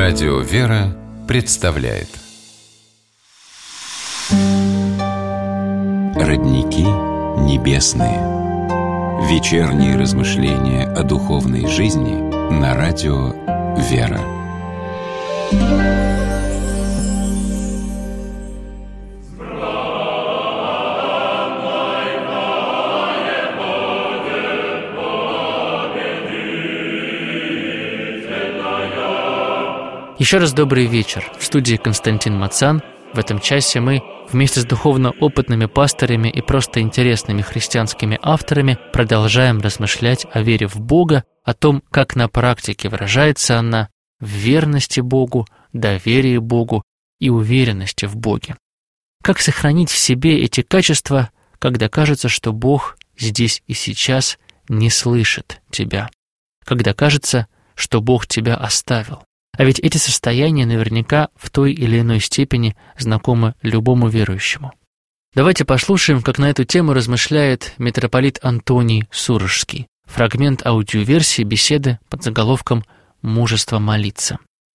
Радио «Вера» представляет Родники небесные. Вечерние размышления о духовной жизни на радио «Вера». Еще раз добрый вечер. В студии Константин Мацан. В этом часе мы вместе с духовно опытными пасторами и просто интересными христианскими авторами продолжаем размышлять о вере в Бога, о том, как на практике выражается она в верности Богу, доверии Богу и уверенности в Боге. Как сохранить в себе эти качества, когда кажется, что Бог здесь и сейчас не слышит тебя, когда кажется, что Бог тебя оставил. А ведь эти состояния наверняка в той или иной степени знакомы любому верующему. Давайте послушаем, как на эту тему размышляет митрополит Антоний Сурожский. Фрагмент аудиоверсии беседы под заголовком «Мужество молиться».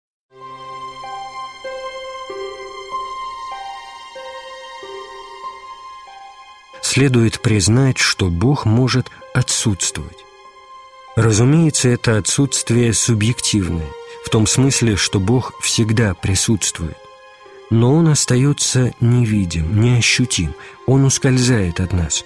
Следует признать, что Бог может отсутствовать. Разумеется, это отсутствие субъективное, в том смысле, что Бог всегда присутствует. Но Он остается невидим, неощутим, Он ускользает от нас.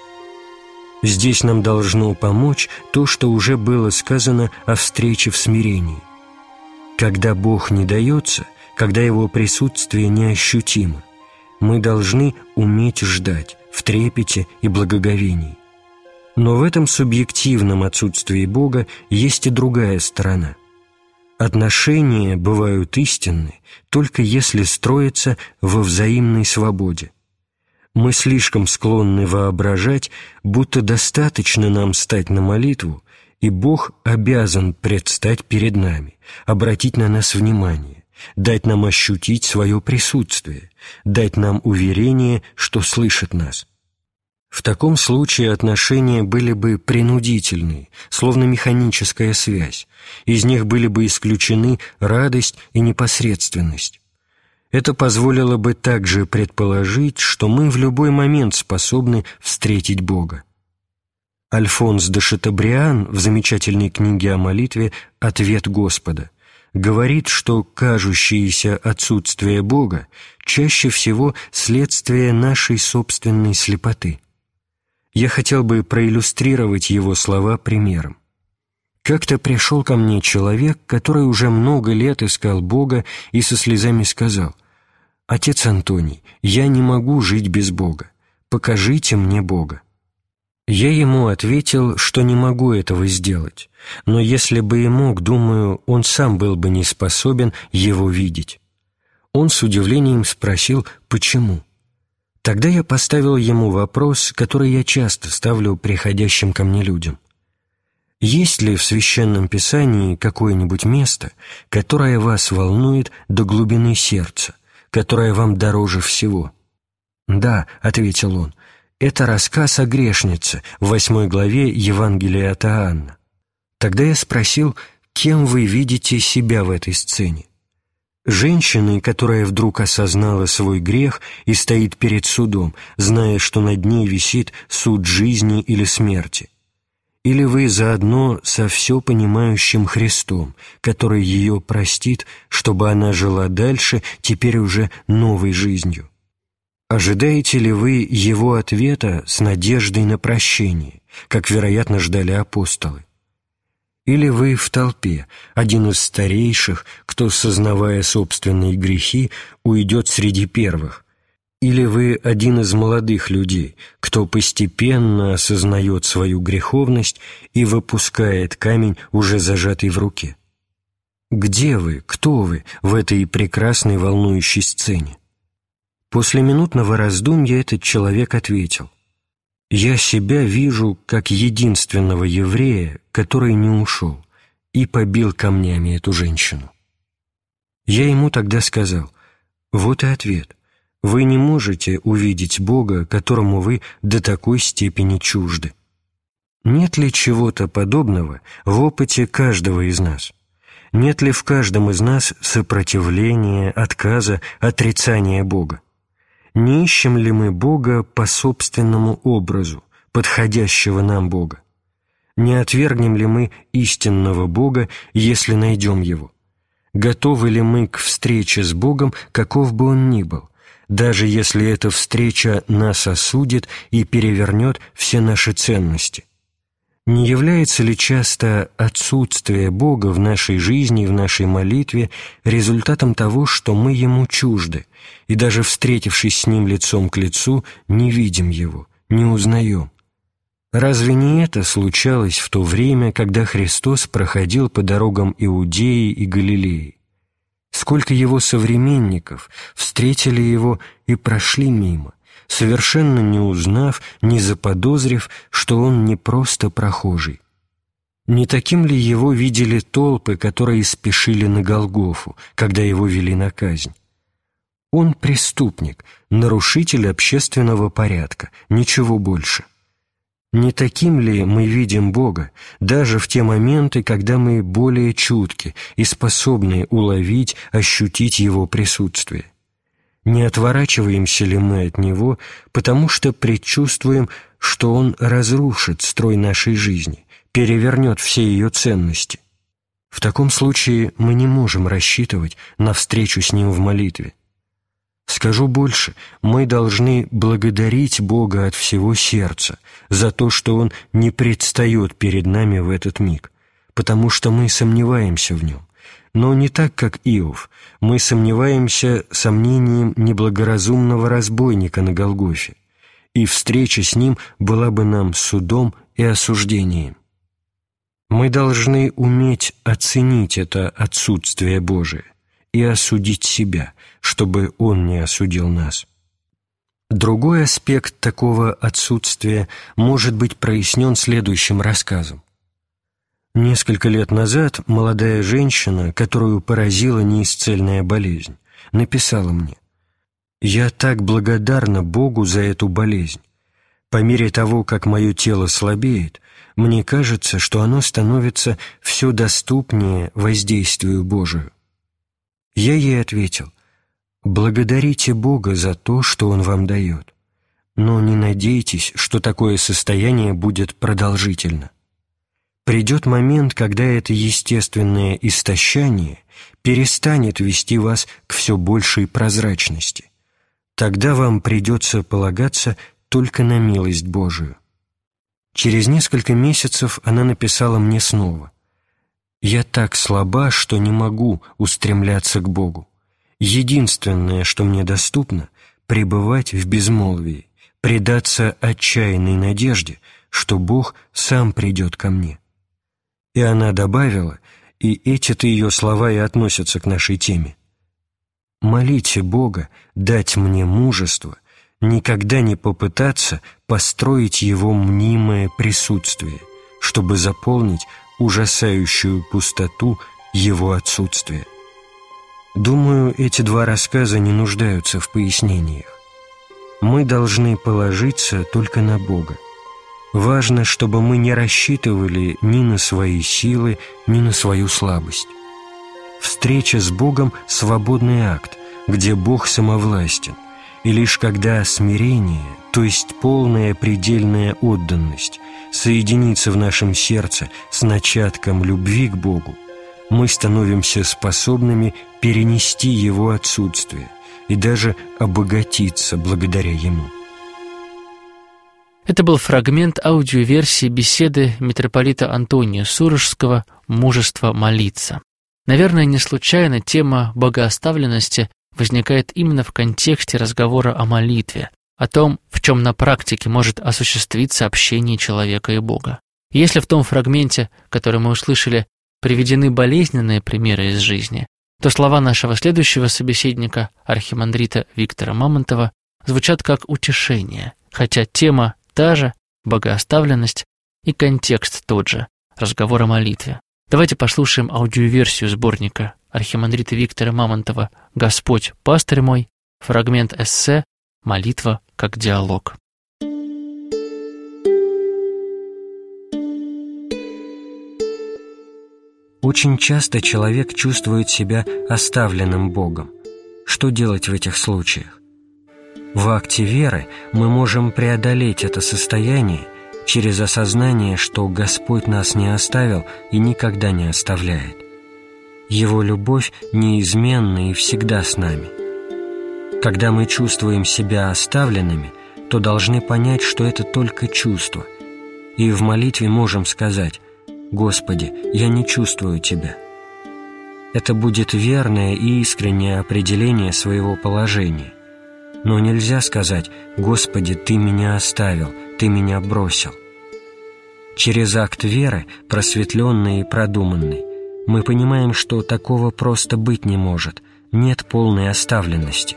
Здесь нам должно помочь то, что уже было сказано о встрече в смирении. Когда Бог не дается, когда Его присутствие неощутимо, мы должны уметь ждать в трепете и благоговении. Но в этом субъективном отсутствии Бога есть и другая сторона. Отношения бывают истинны, только если строятся во взаимной свободе. Мы слишком склонны воображать, будто достаточно нам стать на молитву, и Бог обязан предстать перед нами, обратить на нас внимание, дать нам ощутить свое присутствие, дать нам уверение, что слышит нас. В таком случае отношения были бы принудительные, словно механическая связь. Из них были бы исключены радость и непосредственность. Это позволило бы также предположить, что мы в любой момент способны встретить Бога. Альфонс де Шатабриан в замечательной книге о молитве «Ответ Господа» говорит, что кажущееся отсутствие Бога чаще всего следствие нашей собственной слепоты. Я хотел бы проиллюстрировать его слова примером. Как-то пришел ко мне человек, который уже много лет искал Бога и со слезами сказал: «Отец Антоний, я не могу жить без Бога. Покажите мне Бога». Я ему ответил, что не могу этого сделать, но если бы и мог, думаю, он сам был бы не способен его видеть. Он с удивлением спросил, почему. Тогда я поставил ему вопрос, который я часто ставлю приходящим ко мне людям. Есть ли в Священном Писании какое-нибудь место, которое вас волнует до глубины сердца, которое вам дороже всего? «Да», — ответил он, — «это рассказ о грешнице в 8 главе Евангелия от Иоанна». Тогда я спросил, кем вы видите себя в этой сцене? Женщиной, которая вдруг осознала свой грех и стоит перед судом, зная, что над ней висит суд жизни или смерти? Или вы заодно со все понимающим Христом, который ее простит, чтобы она жила дальше, теперь уже новой жизнью? Ожидаете ли вы Его ответа с надеждой на прощение, как, вероятно, ждали апостолы? Или вы в толпе, один из старейших, кто, сознавая собственные грехи, уйдет среди первых? Или вы один из молодых людей, кто постепенно осознает свою греховность и выпускает камень, уже зажатый в руке? Где вы, кто вы в этой прекрасной волнующей сцене? После минутного раздумья этот человек ответил: «Я себя вижу как единственного еврея, который не ушел, и побил камнями эту женщину». Я ему тогда сказал: «Вот и ответ. Вы не можете увидеть Бога, которому вы до такой степени чужды. Нет ли чего-то подобного в опыте каждого из нас? Нет ли в каждом из нас сопротивления, отказа, отрицания Бога? Не ищем ли мы Бога по собственному образу, подходящего нам Бога? Не отвергнем ли мы истинного Бога, если найдем Его? Готовы ли мы к встрече с Богом, каков бы Он ни был, даже если эта встреча нас осудит и перевернет все наши ценности? Не является ли часто отсутствие Бога в нашей жизни и в нашей молитве результатом того, что мы Ему чужды, и даже встретившись с Ним лицом к лицу, не видим Его, не узнаем? Разве не это случалось в то время, когда Христос проходил по дорогам Иудеи и Галилеи? Сколько Его современников встретили Его и прошли мимо, совершенно не узнав, не заподозрив, что Он не просто прохожий? Не таким ли Его видели толпы, которые спешили на Голгофу, когда Его вели на казнь? Он преступник, нарушитель общественного порядка, ничего больше. Не таким ли мы видим Бога, даже в те моменты, когда мы более чутки и способны уловить, ощутить Его присутствие? Не отворачиваемся ли мы от Него, потому что предчувствуем, что Он разрушит строй нашей жизни, перевернет все ее ценности? В таком случае мы не можем рассчитывать на встречу с Ним в молитве. Скажу больше, мы должны благодарить Бога от всего сердца за то, что Он не предстает перед нами в этот миг, потому что мы сомневаемся в Нем. Но не так, как Иов, мы сомневаемся сомнением неблагоразумного разбойника на Голгофе, и встреча с Ним была бы нам судом и осуждением. Мы должны уметь оценить это отсутствие Божие и осудить себя, чтобы Он не осудил нас. Другой аспект такого отсутствия может быть прояснен следующим рассказом. Несколько лет назад молодая женщина, которую поразила неисцельная болезнь, написала мне: «Я так благодарна Богу за эту болезнь. По мере того, как мое тело слабеет, мне кажется, что оно становится все доступнее воздействию Божию». Я ей ответил: «Благодарите Бога за то, что Он вам дает, но не надейтесь, что такое состояние будет продолжительно. Придет момент, когда это естественное истощание перестанет вести вас к все большей прозрачности. Тогда вам придется полагаться только на милость Божию». Через несколько месяцев она написала мне снова: «Я так слаба, что не могу устремляться к Богу. Единственное, что мне доступно, пребывать в безмолвии, предаться отчаянной надежде, что Бог сам придет ко мне». И она добавила, и эти-то ее слова и относятся к нашей теме: «Молите Бога дать мне мужество, никогда не попытаться построить Его мнимое присутствие, чтобы заполнить ужасающую пустоту Его отсутствия». Думаю, эти два рассказа не нуждаются в пояснениях. Мы должны положиться только на Бога. Важно, чтобы мы не рассчитывали ни на свои силы, ни на свою слабость. Встреча с Богом – свободный акт, где Бог самовластен, и лишь когда смирение, то есть полная предельная отданность, соединится в нашем сердце с начатком любви к Богу, мы становимся способными перенести Его отсутствие и даже обогатиться благодаря Ему. Это был фрагмент аудиоверсии беседы митрополита Антония Сурожского «Мужество молиться». Наверное, не случайно тема богооставленности возникает именно в контексте разговора о молитве, о том, в чем на практике может осуществиться общение человека и Бога. Если в том фрагменте, который мы услышали, приведены болезненные примеры из жизни, то слова нашего следующего собеседника, архимандрита Виктора Мамонтова, звучат как утешение, хотя тема та же, богооставленность, и контекст тот же, разговор о молитве. Давайте послушаем аудиоверсию сборника архимандрита Виктора Мамонтова «Господь, пастырь мой», фрагмент эссе «Молитва как диалог». Очень часто человек чувствует себя оставленным Богом. Что делать в этих случаях? В акте веры мы можем преодолеть это состояние через осознание, что Господь нас не оставил и никогда не оставляет. Его любовь неизменна и всегда с нами. Когда мы чувствуем себя оставленными, то должны понять, что это только чувство, и в молитве можем сказать: «Господи, я не чувствую Тебя». Это будет верное и искреннее определение своего положения. Но нельзя сказать: «Господи, Ты меня оставил, Ты меня бросил». Через акт веры, просветленный и продуманный, мы понимаем, что такого просто быть не может, нет полной оставленности.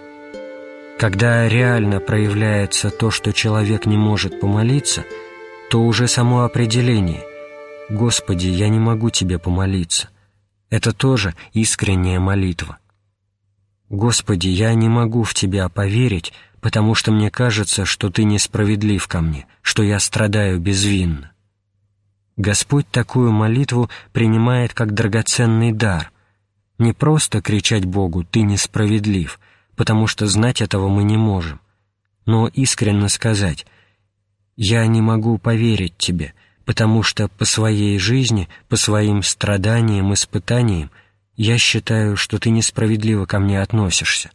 Когда реально проявляется то, что человек не может помолиться, то уже само определение «Господи, я не могу Тебе помолиться» — это тоже искренняя молитва. «Господи, я не могу в Тебя поверить, потому что мне кажется, что Ты несправедлив ко мне, что я страдаю безвинно». Господь такую молитву принимает как драгоценный дар. Не просто кричать Богу «Ты несправедлив», потому что знать этого мы не можем, но искренне сказать: «Я не могу поверить Тебе, потому что по своей жизни, по своим страданиям, испытаниям я считаю, что Ты несправедливо ко мне относишься».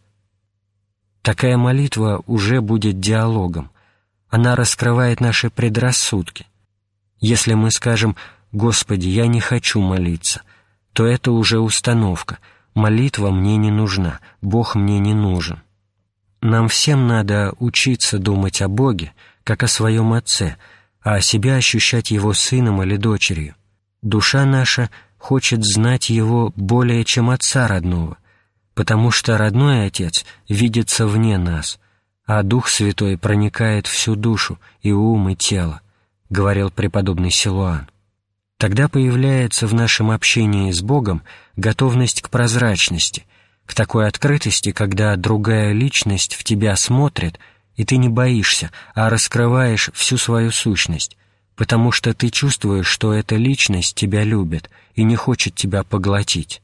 Такая молитва уже будет диалогом. Она раскрывает наши предрассудки. Если мы скажем «Господи, я не хочу молиться», то это уже установка. Молитва мне не нужна, Бог мне не нужен. Нам всем надо учиться думать о Боге, как о своем Отце, а о себе ощущать Его сыном или дочерью. Душа наша хочет знать Его более, чем Отца родного, потому что родной Отец видится вне нас, а Дух Святой проникает всю душу, и ум, и тело, говорил преподобный Силуан. Тогда появляется в нашем общении с Богом готовность к прозрачности, к такой открытости, когда другая личность в тебя смотрит, и ты не боишься, а раскрываешь всю свою сущность, потому что ты чувствуешь, что эта личность тебя любит и не хочет тебя поглотить.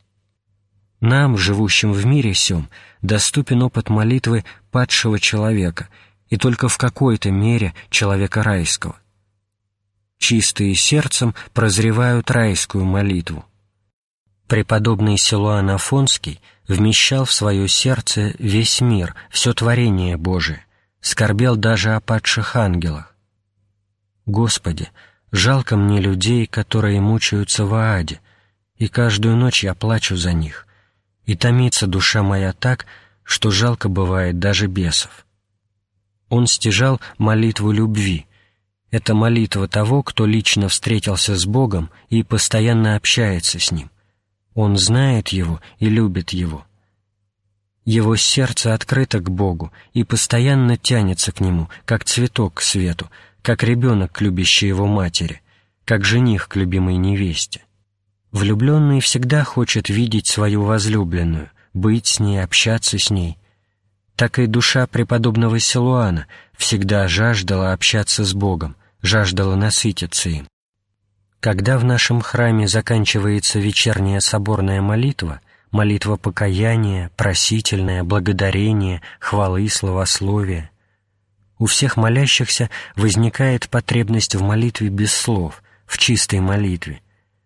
Нам, живущим в мире сём, доступен опыт молитвы падшего человека и только в какой-то мере человека райского. Чистые сердцем прозревают райскую молитву. Преподобный Силуан Афонский вмещал в свое сердце весь мир, все творение Божие, скорбел даже о падших ангелах. «Господи, жалко мне людей, которые мучаются в аде, и каждую ночь я плачу за них, и томится душа моя так, что жалко бывает даже бесов». Он стяжал молитву любви. Это молитва того, кто лично встретился с Богом и постоянно общается с Ним. Он знает Его и любит Его. Его сердце открыто к Богу и постоянно тянется к Нему, как цветок к свету, как ребенок к любящей его матери, как жених к любимой невесте. Влюбленный всегда хочет видеть свою возлюбленную, быть с ней, общаться с ней. Так и душа преподобного Силуана всегда жаждала общаться с Богом, жаждала насытиться им. Когда в нашем храме заканчивается вечерняя соборная молитва, молитва покаяния, просительная, благодарения, хвалы, славословия, у всех молящихся возникает потребность в молитве без слов, в чистой молитве.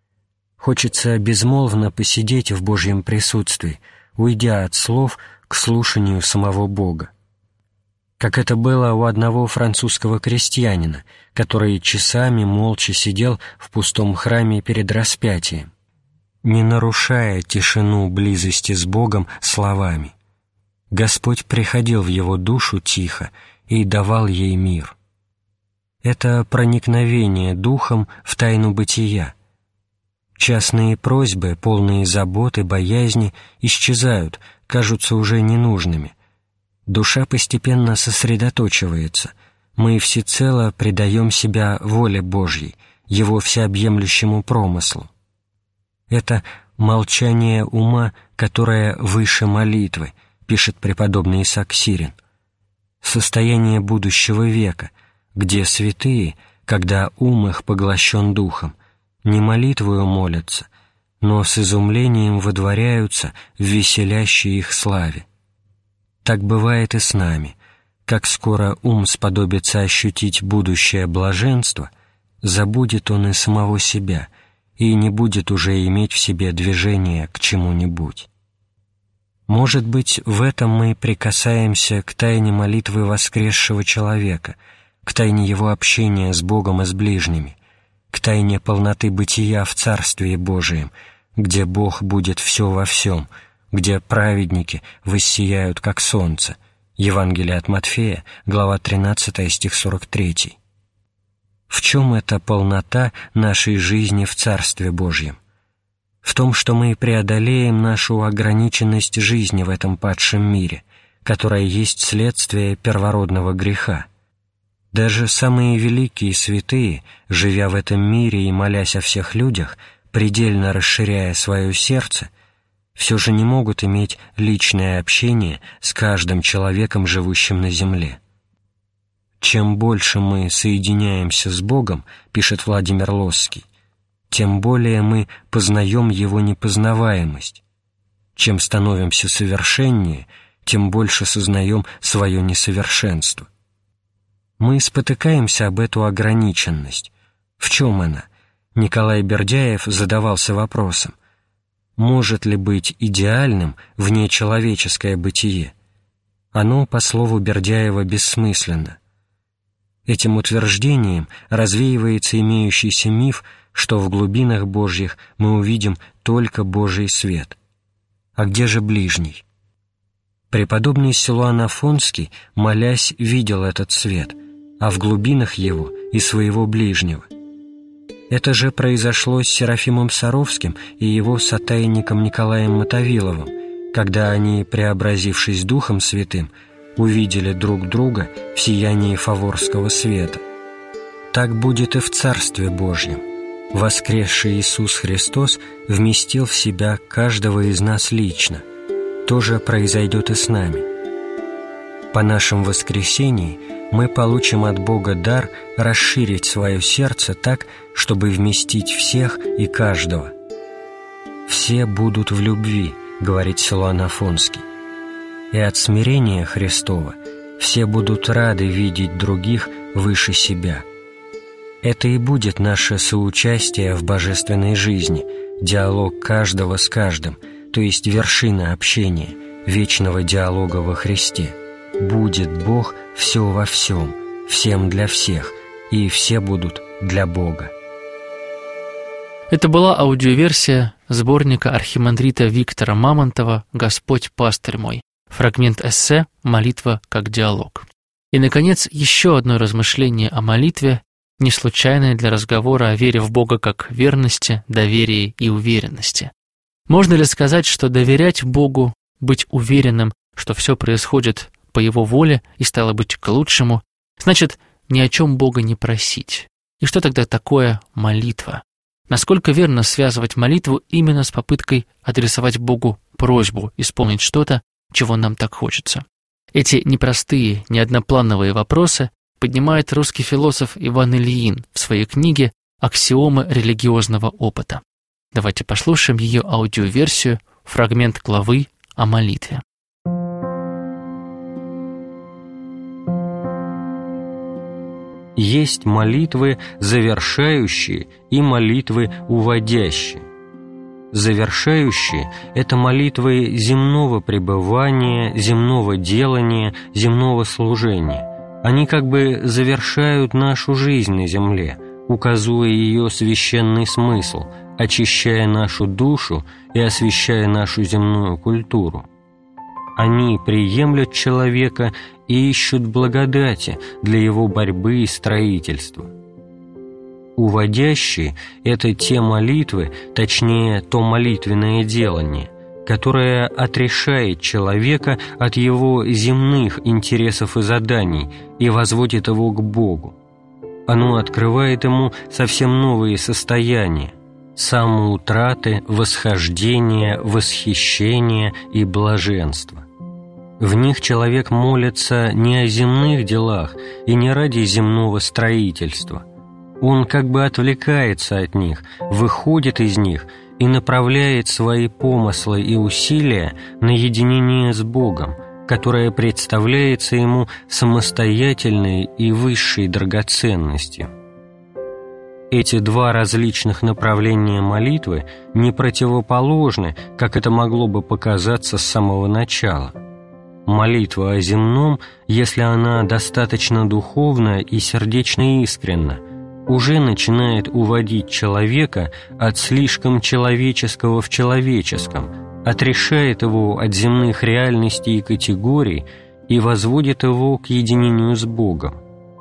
Хочется безмолвно посидеть в Божьем присутствии, уйдя от слов к слушанию самого Бога. Как это было у одного французского крестьянина, который часами молча сидел в пустом храме перед распятием, не нарушая тишину близости с Богом словами. Господь приходил в его душу тихо и давал ей мир. Это проникновение духом в тайну бытия. Частные просьбы, полные заботы, боязни исчезают, кажутся уже ненужными. Душа постепенно сосредоточивается, мы всецело предаем себя воле Божьей, Его всеобъемлющему промыслу. Это молчание ума, которое выше молитвы, пишет преподобный Исаак Сирин. Состояние будущего века, где святые, когда ум их поглощен духом, не молитвою молятся, но с изумлением водворяются в веселящей их славе. Так бывает и с нами. Как скоро ум сподобится ощутить будущее блаженство, забудет он и самого себя, и не будет уже иметь в себе движения к чему-нибудь. Может быть, в этом мы прикасаемся к тайне молитвы воскресшего человека, к тайне его общения с Богом и с ближними, к тайне полноты бытия в Царстве Божием, где Бог будет все во всем, где праведники воссияют, как солнце. Евангелие от Матфея, глава 13, стих 43. В чем эта полнота нашей жизни в Царстве Божьем? В том, что мы преодолеем нашу ограниченность жизни в этом падшем мире, которая есть следствие первородного греха. Даже самые великие святые, живя в этом мире и молясь о всех людях, предельно расширяя свое сердце, все же не могут иметь личное общение с каждым человеком, живущим на земле. Чем больше мы соединяемся с Богом, пишет Владимир Лосский, тем более мы познаем Его непознаваемость. Чем становимся совершеннее, тем больше сознаем свое несовершенство. Мы спотыкаемся об эту ограниченность. В чем она? Николай Бердяев задавался вопросом: может ли быть идеальным внечеловеческое бытие? Оно, по слову Бердяева, бессмысленно. Этим утверждением развеивается имеющийся миф, что в глубинах Божьих мы увидим только Божий свет. А где же ближний? Преподобный Силуан Афонский, молясь, видел этот свет, а в глубинах его и своего ближнего. Это же произошло с Серафимом Саровским и его сотайником Николаем Мотовиловым, когда они, преобразившись Духом Святым, увидели друг друга в сиянии фаворского света. Так будет и в Царстве Божьем. Воскресший Иисус Христос вместил в себя каждого из нас лично. То же произойдет и с нами. По нашем воскресении мы получим от Бога дар расширить свое сердце так, чтобы вместить всех и каждого. «Все будут в любви», — говорит Силуан Афонский. И от смирения Христова все будут рады видеть других выше себя. Это и будет наше соучастие в божественной жизни, диалог каждого с каждым, то есть вершина общения, вечного диалога во Христе. Будет Бог все во всем, всем для всех, и все будут для Бога. Это была аудиоверсия сборника архимандрита Виктора Мамонтова «Господь пастырь мой», фрагмент эссе «Молитва как диалог». И, наконец, еще одно размышление о молитве, не случайное для разговора о вере в Бога как верности, доверии и уверенности. Можно ли сказать, что доверять Богу, быть уверенным, что все происходит по Его воле и стало быть к лучшему, значит ни о чем Бога не просить? И что тогда такое молитва? Насколько верно связывать молитву именно с попыткой адресовать Богу просьбу исполнить что-то, чего нам так хочется? Эти непростые, неодноплановые вопросы поднимает русский философ Иван Ильин в своей книге «Аксиомы религиозного опыта». Давайте послушаем ее аудиоверсию, фрагмент главы о молитве. Есть молитвы завершающие и молитвы уводящие. Завершающие – это молитвы земного пребывания, земного делания, земного служения. Они как бы завершают нашу жизнь на земле, указывая ее священный смысл, очищая нашу душу и освящая нашу земную культуру. Они приемлют человека и ищут благодати для его борьбы и строительства. Уводящие – это те молитвы, точнее, то молитвенное делание, которое отрешает человека от его земных интересов и заданий и возводит его к Богу. Оно открывает ему совсем новые состояния – самоутраты, восхождения, восхищения и блаженства. В них человек молится не о земных делах и не ради земного строительства. Он как бы отвлекается от них, выходит из них и направляет свои помыслы и усилия на единение с Богом, которое представляется ему самостоятельной и высшей драгоценностью. Эти два различных направления молитвы не противоположны, как это могло бы показаться с самого начала. Молитва о земном, если она достаточно духовна и сердечно искренна, уже начинает уводить человека от слишком человеческого в человеческом, отрешает его от земных реальностей и категорий и возводит его к единению с Богом.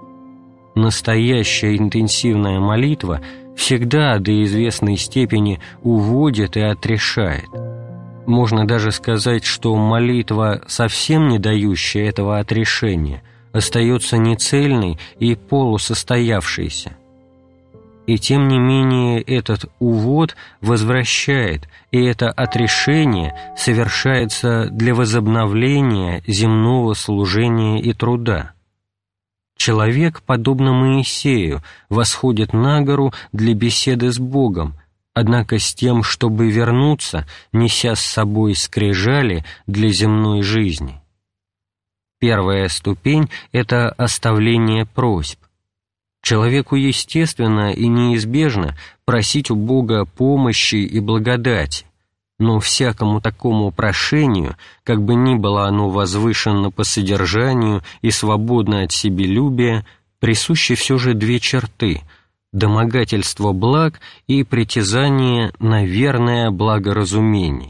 Настоящая интенсивная молитва всегда до известной степени уводит и отрешает. Можно даже сказать, что молитва, совсем не дающая этого отрешения, остается нецельной и полусостоявшейся. И тем не менее этот увод возвращает, и это отрешение совершается для возобновления земного служения и труда. Человек, подобно Моисею, восходит на гору для беседы с Богом, однако с тем, чтобы вернуться, неся с собой скрижали для земной жизни. Первая ступень – это оставление просьб. Человеку естественно и неизбежно просить у Бога помощи и благодати, но всякому такому прошению, как бы ни было оно возвышенно по содержанию и свободно от себелюбия, присущи все же две черты – домогательство благ и притязание на верное благоразумение.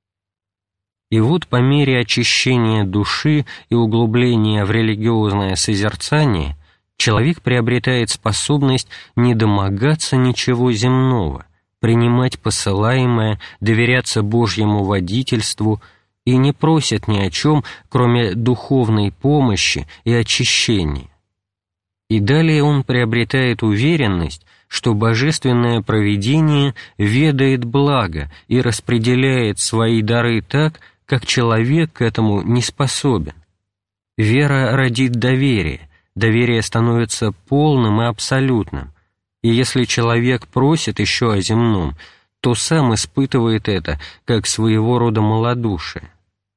И вот по мере очищения души и углубления в религиозное созерцание человек приобретает способность не домогаться ничего земного, принимать посылаемое, доверяться Божьему водительству и не просит ни о чем, кроме духовной помощи и очищения. И далее он приобретает уверенность, что божественное провидение ведает благо и распределяет свои дары так, как человек к этому не способен. Вера родит доверие, доверие становится полным и абсолютным, и если человек просит еще о земном, то сам испытывает это как своего рода малодушие.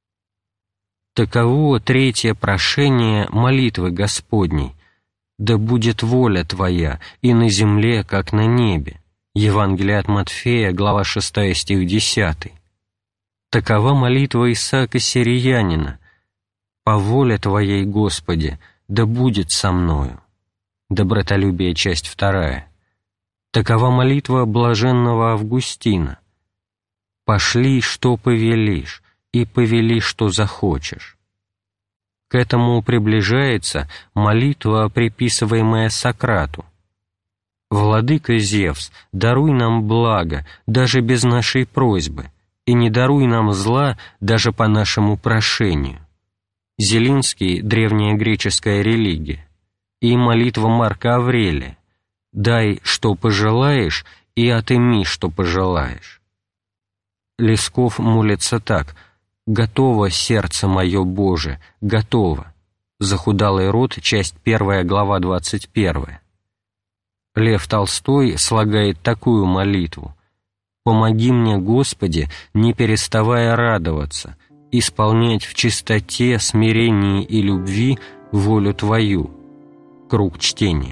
Таково третье прошение молитвы Господней: «Да будет воля Твоя и на земле, как на небе». Евангелие от Матфея, глава 6, стих 10. Такова молитва Исаака Сириянина: «По воле Твоей, Господи, да будет со мною». Добротолюбие, часть 2. Такова молитва блаженного Августина: «Пошли, что повелишь, и повели, что захочешь». К этому приближается молитва, приписываемая Сократу: «Владыка Зевс, даруй нам благо, даже без нашей просьбы, и не даруй нам зла даже по нашему прошению». Зелинский, древняя греческая религия. И молитва Марка Аврелия: «Дай, что пожелаешь, и отыми, что пожелаешь». Лесков молится так: «Готово сердце мое, Боже, готово». Захудалый род, часть 1, глава 21. Лев Толстой слагает такую молитву: «Помоги мне, Господи, не переставая радоваться, исполнять в чистоте, смирении и любви волю Твою». Круг чтения.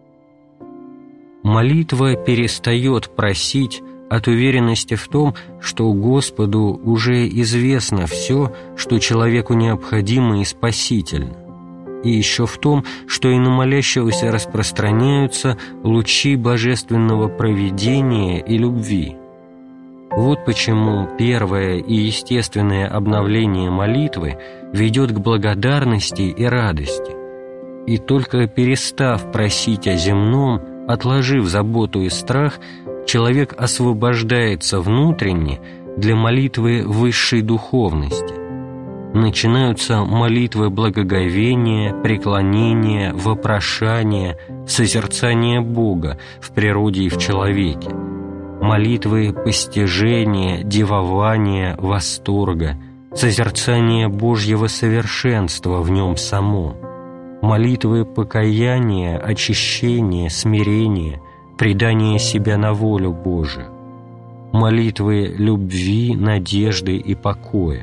Молитва перестает просить от уверенности в том, что Господу уже известно все, что человеку необходимо и спасительно, и еще в том, что и на молящегося распространяются лучи божественного провидения и любви. Вот почему первое и естественное обновление молитвы ведет к благодарности и радости, и только перестав просить о земном, отложив заботу и страх, человек освобождается внутренне для молитвы высшей духовности. Начинаются молитвы благоговения, преклонения, вопрошания, созерцания Бога в природе и в человеке, молитвы постижения, дивования, восторга, созерцания Божьего совершенства в нем самом, молитвы покаяния, очищения, смирения, предания себя на волю Божию. молитвы любви, надежды и покоя.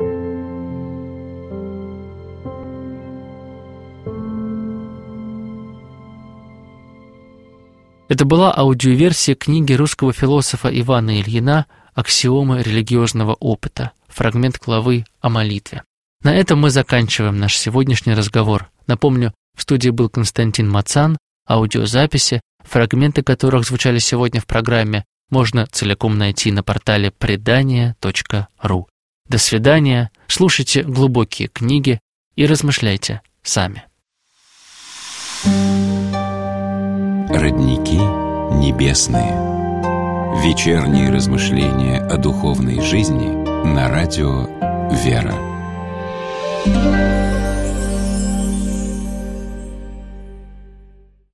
Это была аудиоверсия книги русского философа Ивана Ильина «Аксиомы религиозного опыта», фрагмент главы о молитве. На этом мы заканчиваем наш сегодняшний разговор. Напомню, в студии был Константин Мацан, аудиозаписи, фрагменты которых звучали сегодня в программе, можно целиком найти на портале предания.ру. До свидания, слушайте глубокие книги и размышляйте сами. Родники небесные. Вечерние размышления о духовной жизни на радио «Вера».